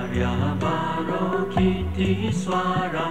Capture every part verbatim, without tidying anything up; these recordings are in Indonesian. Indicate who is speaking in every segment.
Speaker 1: Arya Barokiti Swara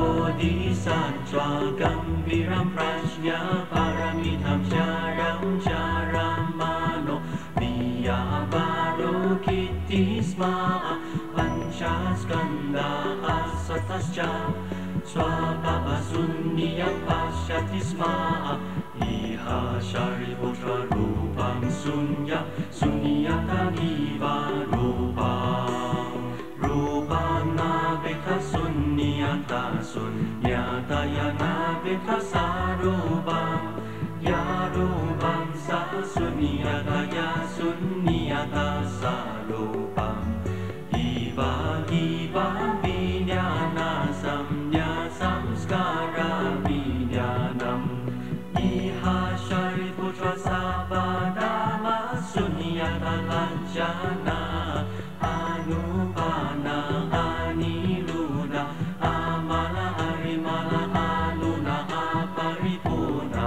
Speaker 1: Bodhisattva Gambiram Prajna Paramitham Charam Charamano Viya Barokiti Sma Panchaskanda Asatascha Swabhava Sunniya Pashyati Sma Iha Shariputra Rupam Sunya Sunyata Niva Rupam Rupam Nabeka Sunyata Sunyata Yanabeka Sarupam Yarupam Sa Sunyata Ya Sunyata Sarupam Iva Iva Vijnana Samnya Samskara Vijnanam Iha Shariputra Sabadama Sunyata Lanchana Anupana Aniruddha Amala Arimala Aluna Aparipuna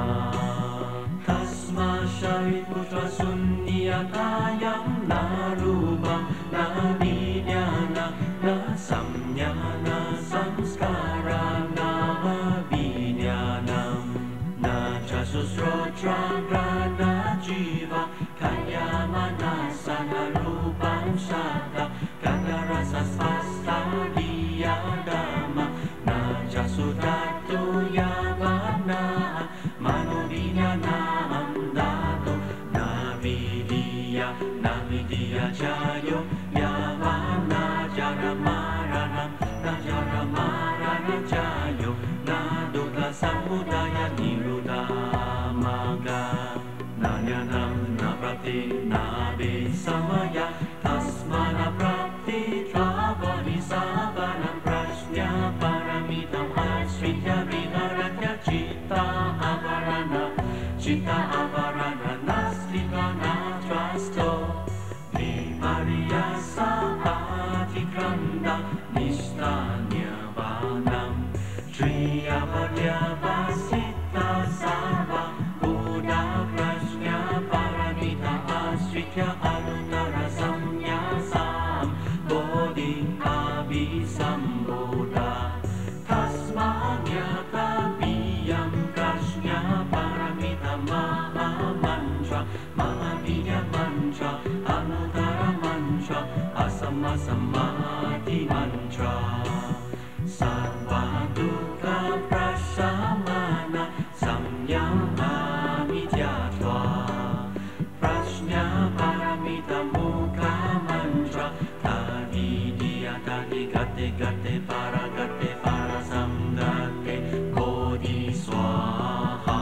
Speaker 1: Tasma Shariputra Sunyata Yam Narupam Navidyana Na Samnyana Samskara Na Vijnanam Na Chasusrotra Grana Jiva Kaya Manasana Rupam Shata Kadarasa Svasta Diyadama Na Jasudatu Yavana Manovinyana Amdato Navidiya Navidiya Jayo Yavana Jaramaranam Najaramaranam Jayo Nadukla Samudaya Niruddha Maga Nanyanam Naprapti Nabi Samaya Tasmana Prapti Travani Savanam Prajna Paramitam Asritya Viharatya Chitta Avarana Chitta Avarana Naslika Natrasto Vimariya Saati Kranda Nishtanya Vanam Triyavarya Vasita Sarva Buddha Prajna Paramita Asritya Anutara Samyasam Bodhi Abhisambodha Tasmanyata Viyam Prajna Paramita Maha Mantra Mahavidya Mantra Anutara Mantra Asama Samadhi Mantra Sarva Dukkha Prashamana Samyama Midyatva Prajna Paramita Mukha Mantra Tavidiya Tadi Gate Gate Paragate Parasamgate Bodhi Swaha.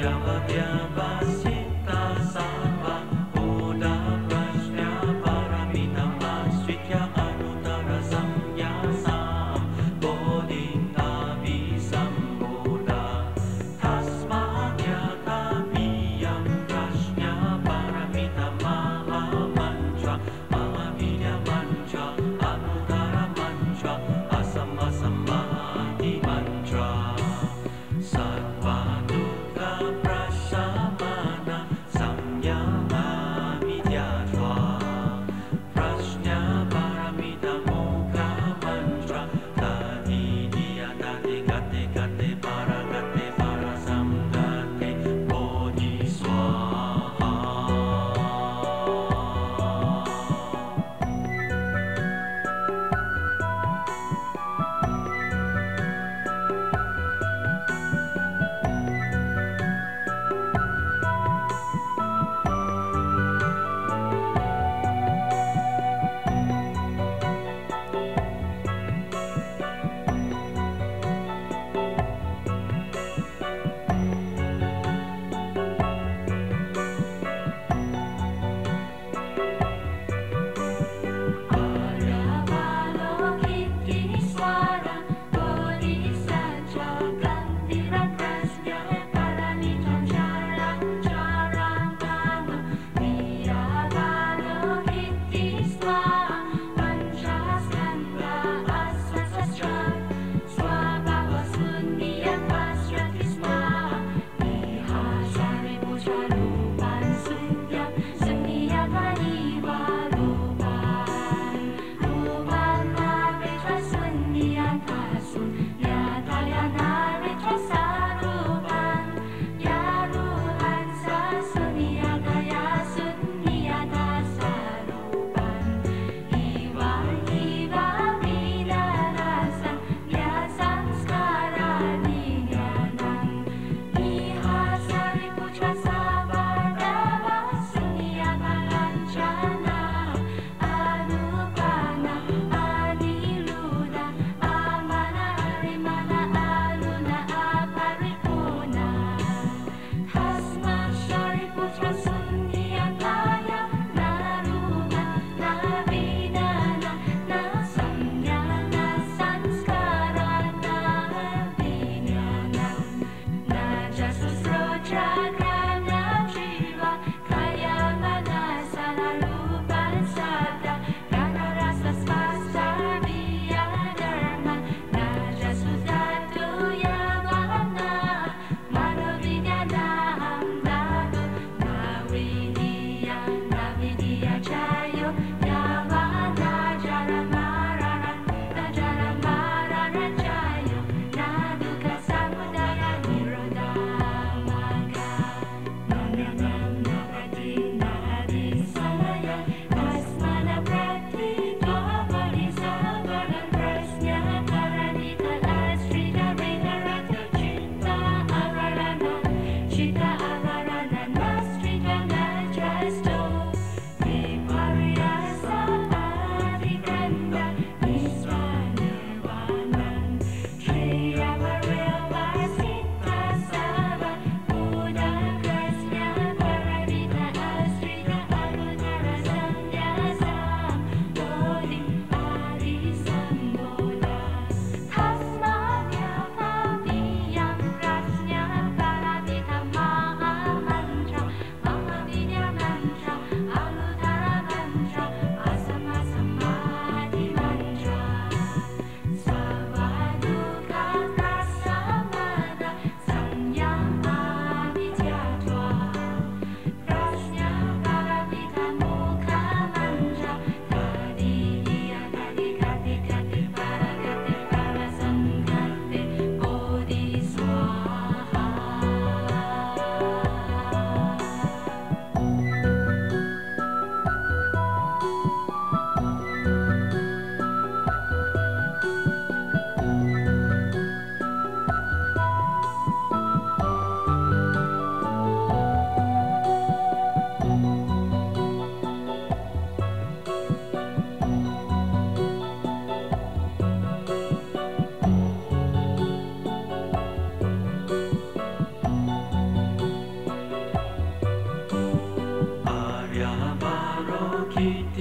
Speaker 1: Avyavasita Sarva Buddha Prashna Paramitam Asritya Anuttara Samyasam Bodhitavi Sambuddha Tasmat Yataviyam Prashna Paramitam Maha Mantra Mahavidya Mantra Anuttara Mantra Asama Samadhi Mantra Sarva Dukkha Prasama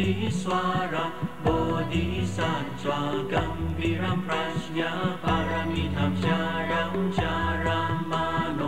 Speaker 1: Bodhiswara Bodhisattva Gambiram Prajna Paramitam Charam Charamano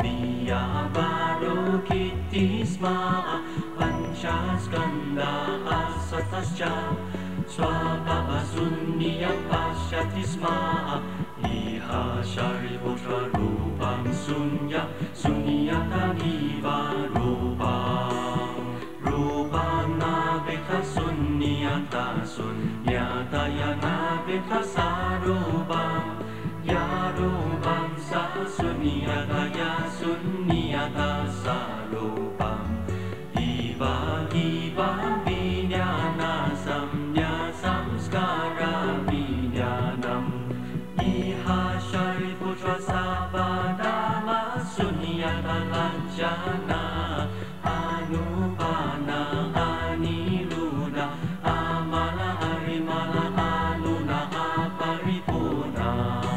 Speaker 1: Viyavaro Kittisma Panchaskanda Asatascha Swabhava Sunyam Pashatisma Iha Shariputra Rupam Sunyam Sunyata Niva Rupam Rupam Nabheta Sunyata Sunyata Yanabheta Sarupam Yarupam Sa Sunyata Ya Sunyata Sarupam Iva Iva Vijnana Samya Samskara Vijnanam Iha Shariputra Sabadama Sunyata Lajjana Anupana Aniruddha Amala Harimala Aluna Aparipurna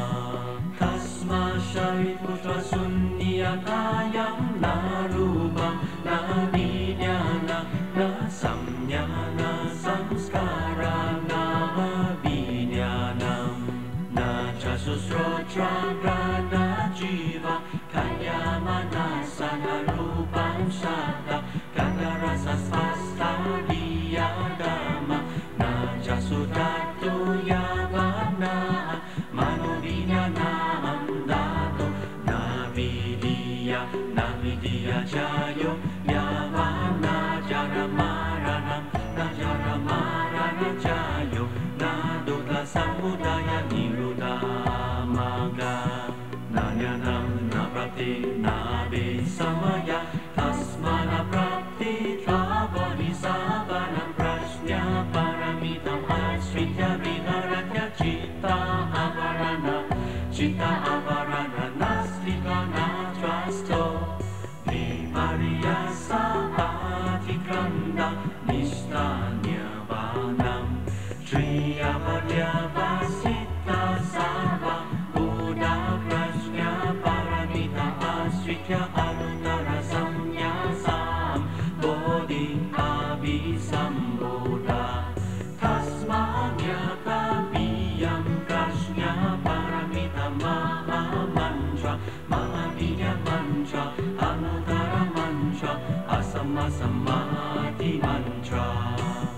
Speaker 1: Tasma Shariputra Sunyatayam Narupam Navidyana Na Samyana Samskara Nama Vidyanam Na Chasusrotra Grana Jiva Kayamana Sanarupam Shata Kadarasa Svasta Diyadama Na Jasudatu Yavana Manovidyana Amdato Navidiya Navidiya Jayo Yavana Jaramaranam Najaramaranam Jayo Nadutta Samudaya Nirudamaga Nanyanam Naprapti Nabi Samaya Tasmana Prapti Bodhisattvanam Prajna Paramitam Asritya Viharatya Citta Avarana Citta Avarana Naslika Natrasto Vipariyasa Atikranda Nishtanya Vanam Triyapadya Vasita Sarva Buddha Prajna Paramita Asritya Anutara Samyasam Bodhi Abhisambuddha Tasmanyata Viyam Prajna Paramita Maha Mantra Mahavidya Mantra Anutara Mantra Asama Samadhi Mantra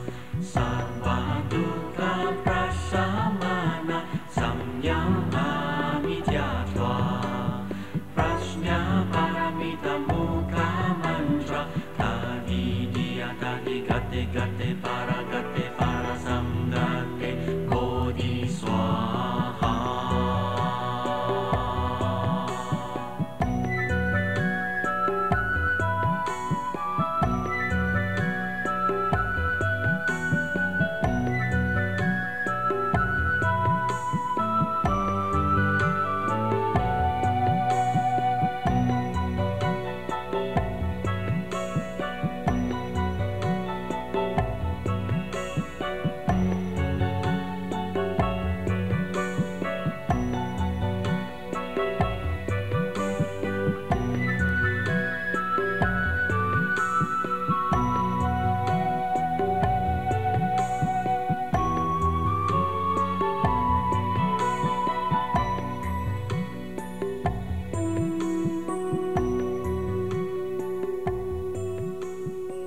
Speaker 1: Sarva Dukkha Prasamana Samyam Amityatva Prajna Paramita Mukha Mantra Tadi Diya Tadi Gate Gate Para